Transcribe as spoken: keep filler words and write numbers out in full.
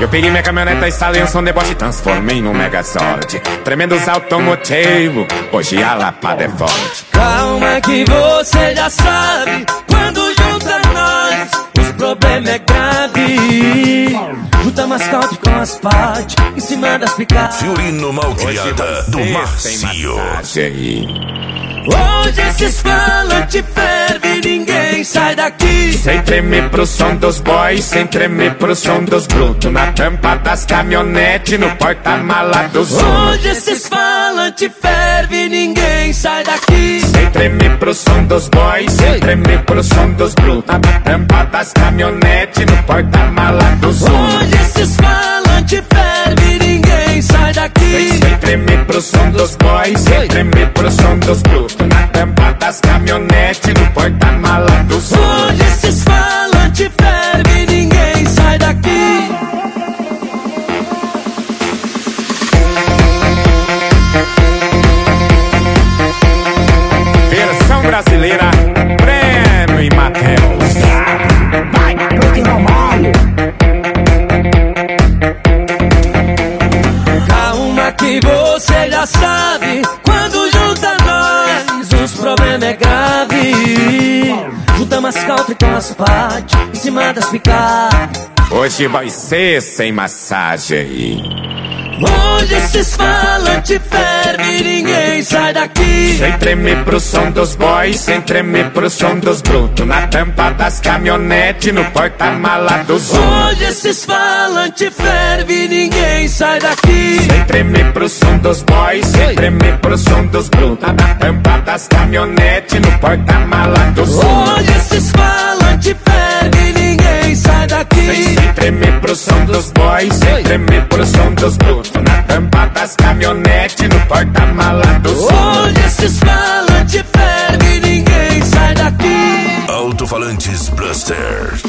Eu peguei minha caminhoneta, instalei um som deboche, transformei num Megazord. Tremendos automotivo, hoje a lapada é forte. Calma que você já sabe, quando junta nós, os problemas é grave. Junta mascote com as partes, em cima das picadas. Fiorino Malcriada, do Marcio. Hoje esses falantes ferve, ninguém sai daqui. Sem tremer pro som dos boys, sem tremer pro som dos brutos. Na tampa das caminhonetes, no porta-mala dos outros. Hoje esses falantes ferve, ninguém sai daqui. Sem tremer pro som dos boys, sem tremer pro som dos brutos. Na tampa das caminhonetes, no porta-mala dos outros. Hoje esses falantes ferve, ninguém sai daqui. Sem, sem tremer pro som dos boys, sem tremer pro som dos brutos. Na tampa das caminhonetes, no porta-mala dos outros. Hoje esses falantes ferve, ninguém sai daqui. Versão brasileira, Breno e Matheus. Vai, continua mole. Calma que você já sabe, quando junta nós, os problemas é grave. Junta mascote com as partes, em cima das picadas. Hoje vai ser sem massagem. Hoje esses falantes ferve, ninguém sai daqui. Sem tremer pro som dos boys, sem tremer pro som dos brutos. Na tampa das caminhonetes, no porta-mala dos outros. Hoje esses falantes ferve, ninguém sai daqui. Sem tremer pro som dos boys, sem tremer pro som dos brutos. Na tampa das caminhonetes, no porta-mala dos outros. Hoje esses falantes ferve, ninguém sai daqui. Sem, sem tremer pro som dos boys, sem tremer pro som dos brutos. Na tampa das caminhonetes, no porta-mala dos outros. Hoje esses falantes ferve, ninguém sai daqui. Alto-falantes Blaster.